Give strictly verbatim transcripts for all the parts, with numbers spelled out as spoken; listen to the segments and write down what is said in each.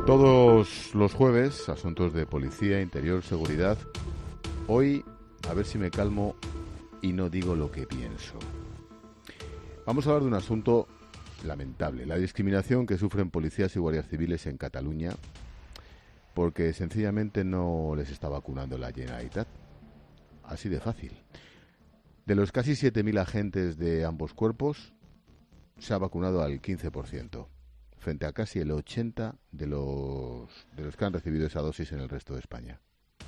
Todos los jueves, asuntos de policía, interior, seguridad. Hoy, a ver si me calmo y no digo lo que pienso. Vamos a hablar de un asunto lamentable, la discriminación que sufren policías y guardias civiles en Cataluña porque sencillamente no les está vacunando la Generalitat. Así de fácil. De los casi siete mil agentes de ambos cuerpos, se ha vacunado al quince por ciento, frente a casi el ochenta por ciento de los, de los que han recibido esa dosis en el resto de España.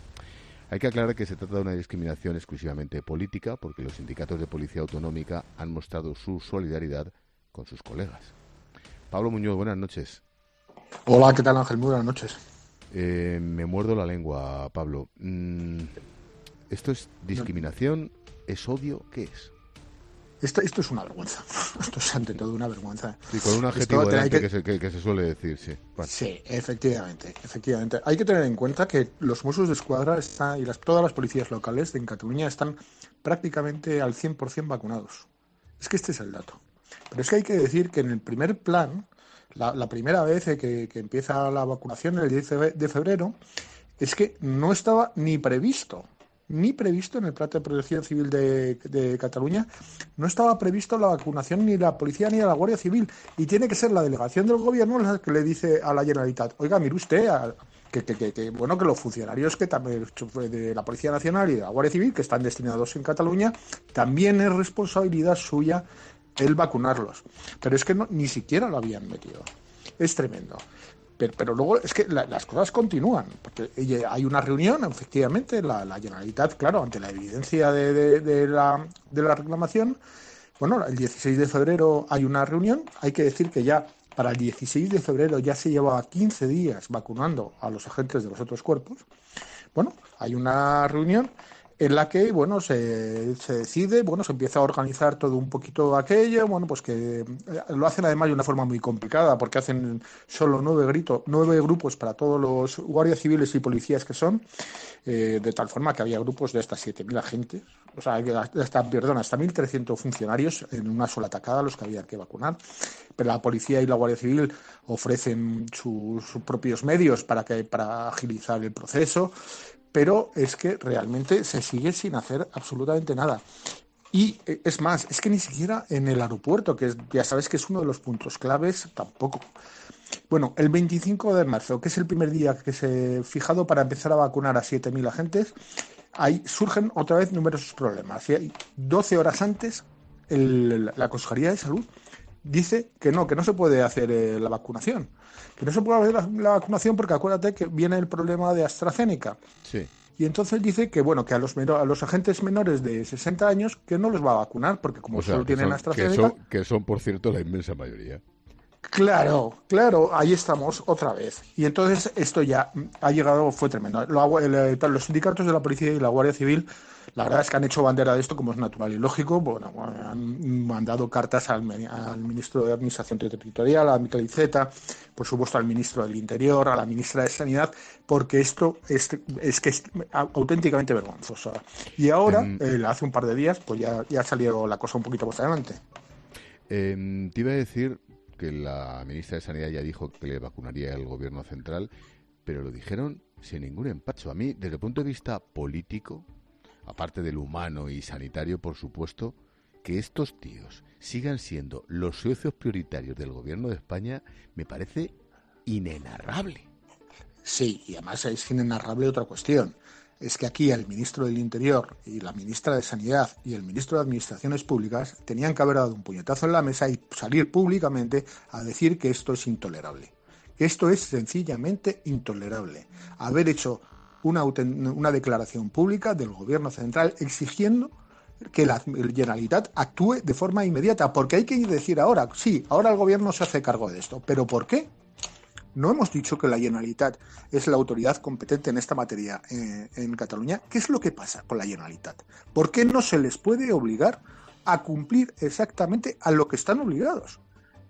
Hay que aclarar que se trata de una discriminación exclusivamente política, porque los sindicatos de policía autonómica han mostrado su solidaridad con sus colegas. Pablo Muñoz, buenas noches. Hola, ¿qué tal, Ángel? Muy buenas noches. Eh, me muerdo la lengua, Pablo. Mm, ¿Esto es discriminación? ¿Es odio? ¿Qué es? Esto, esto es una vergüenza. Esto es ante todo una vergüenza. Sí, con un adjetivo Esto, delante que... que, se, que, que se suele decir, sí. Vale. Sí, efectivamente, efectivamente. Hay que tener en cuenta que los Mossos d'Esquadra están, y las, todas las policías locales en Cataluña están prácticamente al cien por ciento vacunados. Es que este es el dato. Pero es que hay que decir que en el primer plan, la, la primera vez que, que empieza la vacunación, el diez de febrero, es que no estaba ni previsto. ni previsto en el Plan de Protección Civil de, de Cataluña, no estaba previsto la vacunación ni de la policía ni de la Guardia Civil, y tiene que ser la delegación del gobierno la que le dice a la Generalitat, oiga, mire usted, a, que, que, que, que bueno, que los funcionarios que también de la Policía Nacional y de la Guardia Civil, que están destinados en Cataluña, también es responsabilidad suya el vacunarlos. Pero es que no, ni siquiera lo habían metido. Es tremendo. Pero, pero luego es que la, las cosas continúan, porque hay una reunión, efectivamente, la, la Generalitat, claro, ante la evidencia de, de, de, la, de la reclamación, bueno, el dieciséis de febrero hay una reunión, hay que decir que ya para el dieciséis de febrero ya se llevaba quince días vacunando a los agentes de los otros cuerpos. Bueno, hay una reunión en la que, bueno, se, se decide, bueno, se empieza a organizar todo un poquito aquello, bueno, pues que lo hacen además de una forma muy complicada, porque hacen solo nueve, grito, nueve grupos para todos los guardias civiles y policías que son, eh, de tal forma que había grupos de hasta siete mil agentes, o sea, hasta, perdón, hasta mil trescientos funcionarios en una sola tacada los que había que vacunar, pero la policía y la Guardia Civil ofrecen su, sus propios medios para, que, para agilizar el proceso. Pero es que realmente se sigue sin hacer absolutamente nada. Y es más, es que ni siquiera en el aeropuerto, que es, ya sabes que es uno de los puntos claves, tampoco. Bueno, el veinticinco de marzo, que es el primer día que se ha fijado para empezar a vacunar a siete mil agentes, ahí surgen otra vez numerosos problemas. Y doce horas antes, el, la Consejería de Salud dice que no, que no se puede hacer eh, la vacunación. Que no se puede hacer la, la vacunación porque acuérdate que viene el problema de AstraZeneca. Sí. Y entonces dice que bueno, que a los menor, a los agentes menores de sesenta años que no los va a vacunar porque como o sea, solo tienen son, AstraZeneca... Que son, que son, por cierto, la inmensa mayoría. Claro, claro, ahí estamos otra vez. Y entonces esto ya ha llegado, fue tremendo. Los sindicatos de la policía y la Guardia Civil, la verdad es que han hecho bandera de esto, como es natural y lógico. Bueno, han mandado cartas al, al ministro de Administración Territorial, a Miquel Iceta, por supuesto al ministro del Interior, a la ministra de Sanidad, porque esto es, es que es auténticamente vergonzoso. Y ahora, mm. eh, hace un par de días, pues ya, ya ha salido la cosa un poquito más adelante. Eh, te iba a decir que la ministra de Sanidad ya dijo que le vacunaría el gobierno central, pero lo dijeron sin ningún empacho. A mí, desde el punto de vista político, aparte del humano y sanitario, por supuesto, que estos tíos sigan siendo los socios prioritarios del gobierno de España me parece inenarrable. Sí, y además es inenarrable otra cuestión. Es que aquí el ministro del Interior y la ministra de Sanidad y el ministro de Administraciones Públicas tenían que haber dado un puñetazo en la mesa y salir públicamente a decir que esto es intolerable. Que esto es sencillamente intolerable. Haber hecho una, una declaración pública del gobierno central exigiendo que la Generalitat actúe de forma inmediata. Porque hay que decir ahora, sí, ahora el gobierno se hace cargo de esto. ¿Pero por qué? No hemos dicho que la Generalitat es la autoridad competente en esta materia eh, en Cataluña. ¿Qué es lo que pasa con la Generalitat? ¿Por qué no se les puede obligar a cumplir exactamente a lo que están obligados?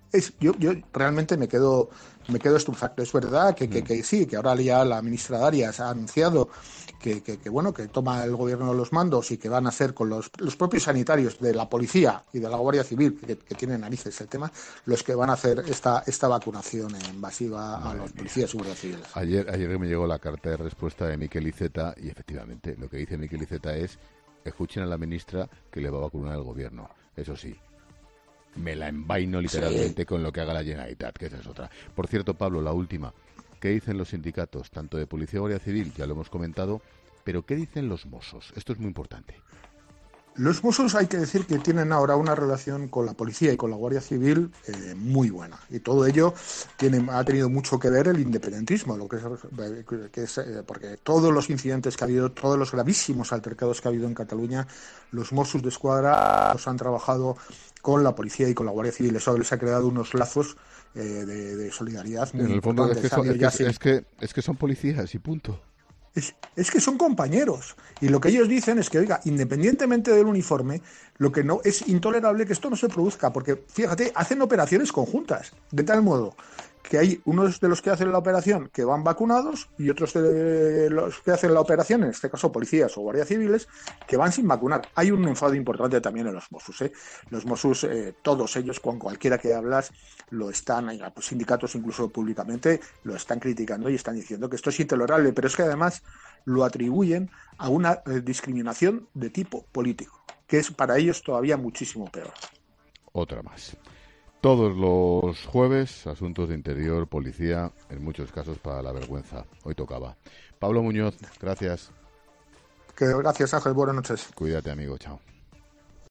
Es, yo, yo realmente me quedo me quedo estupefacto. Es verdad que, que, que sí, que ahora ya la ministra Darias ha anunciado que, que, que bueno que toma el gobierno los mandos y que van a hacer con los, los propios sanitarios de la policía y de la Guardia Civil, que, que tienen narices el tema, los que van a hacer esta esta vacunación invasiva a los policías y guardias civiles. Ayer, ayer me llegó la carta de respuesta de Miquel Iceta y efectivamente lo que dice Miquel Iceta es: escuchen a la ministra que le va a vacunar el gobierno. Eso sí, me la envaino literalmente sí. con lo que haga la Generalitat, que esa es otra. Por cierto, Pablo, la última. ¿Qué dicen los sindicatos, tanto de Policía y Guardia Civil? Ya lo hemos comentado, pero ¿qué dicen los Mossos? Esto es muy importante. Los Mossos hay que decir que tienen ahora una relación con la policía y con la Guardia Civil eh, muy buena. Y todo ello tiene, ha tenido mucho que ver el independentismo, lo que es, que es eh, porque todos los incidentes que ha habido, todos los gravísimos altercados que ha habido en Cataluña, los Mossos d'Esquadra los han trabajado con la policía y con la Guardia Civil. Eso les ha creado unos lazos eh, de, de solidaridad muy en el fondo importantes. Es que, son, es, que, es, que, es que son policías y punto. Es, es que son compañeros y lo que ellos dicen es que, oiga, independientemente del uniforme, lo que no es intolerable que esto no se produzca, porque fíjate, hacen operaciones conjuntas, de tal modo que hay unos de los que hacen la operación que van vacunados y otros de los que hacen la operación, en este caso policías o guardias civiles, que van sin vacunar. Hay un enfado importante también en los Mossos, ¿eh? Los Mossos, eh, todos ellos, con cualquiera que hablas, lo están, hay sindicatos incluso públicamente, lo están criticando y están diciendo que esto es intolerable, pero es que además lo atribuyen a una eh, discriminación de tipo político, que es para ellos todavía muchísimo peor. Otra más. Todos los jueves, asuntos de interior, policía, en muchos casos para la vergüenza. Hoy tocaba. Pablo Muñoz, gracias. Que gracias, Ángel. Buenas noches. Cuídate, amigo. Chao.